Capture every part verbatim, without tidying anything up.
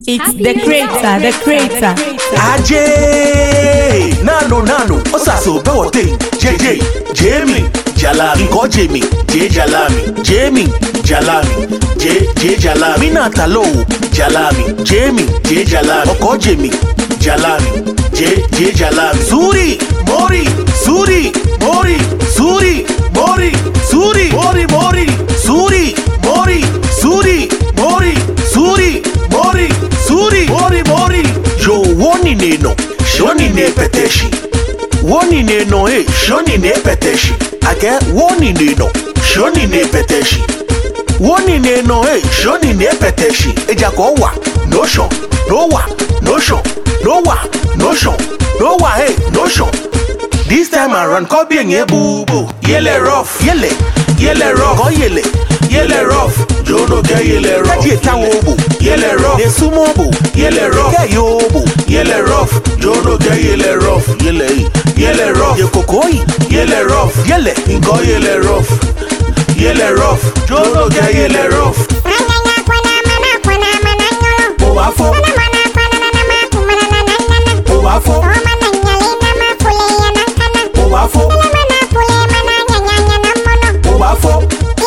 It's the creator, the creator. Ajay, nano nano, osaso bewote. J J, Jamie, Jalami, ko Jamie, J Jalami, Jamie, Jalami, J J Jalami, Natalo, Jalami, Jamie, J Jalami, ko Jamie, Jalami, J J Jalami. Suri, Mori, Suri, Mori, Suri, Mori, Suri, Mori, Mori, Suri, Mori, Suri, Mori, Suri, Mori, Suri, Mori, Mori. Yo woni neno, shoni ne peteshi. Woni neno eh, shoni ne peteshi. Ake woni neno, shoni ne peteshi. Woni neno eh, shoni ne peteshi. Eja ko wa, no shon, no wa, no shon, no wa, no shon, no wa hey, no shon. This time around, ko bien ye boo boo. Yele rough, yele, yele rough, ko yele, yele rough. Jono ke yele rough, kaji tawobu, yele rough. Ne sumobu, yele rough, ke yobu, yele rough. Jono ke yele rough, yele, yele rough. Ye kokoi, yele rough, yele, inko yele rough, yele rough. Jono ke yele rough. Owafo, owafo, owafo, owafo.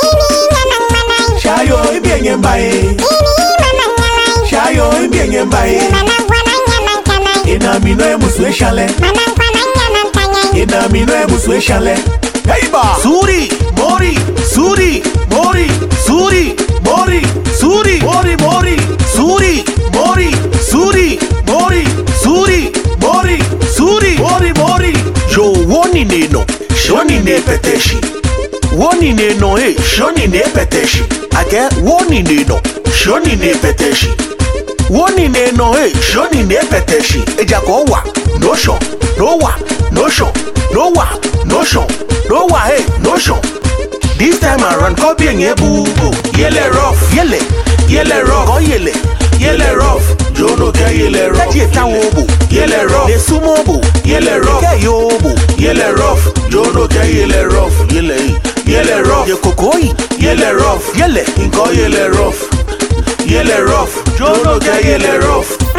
Shayo ibienye mbae, shayo ibienye mbae. Ina mino e muswe shale, ina mino e muswe shale. Heiba. Suri, Mori, Suri, Mori, Suri, Mori, Suri, Mori, Mori, Suri, Mori, Suri, Mori, Suri, Mori, Suri, Mori, Mori. Yo woni neno, shoni ne peteshi. Woni neno eh, shoni ne peteshi. Ake woni neno, shoni ne peteshi. Woni neno eh, shoni ne peteshi. Eja ko wa, no shon, no wa, no shon, no wa, no shon, no wa hey, no shon. This time around, ko bien ye boo boo. Yele rough, yele, yele rough, ko yele, yele rough. Jono ke yele rough, kaji tawobu, yele rough. Ne sumobu, yele rough, ke yobu, yele rough. Jono ke yele rough, yele, yele rough. Ye kokoi, yele rough, yele, inko yele rough, yele rough. Jono ke yele rough.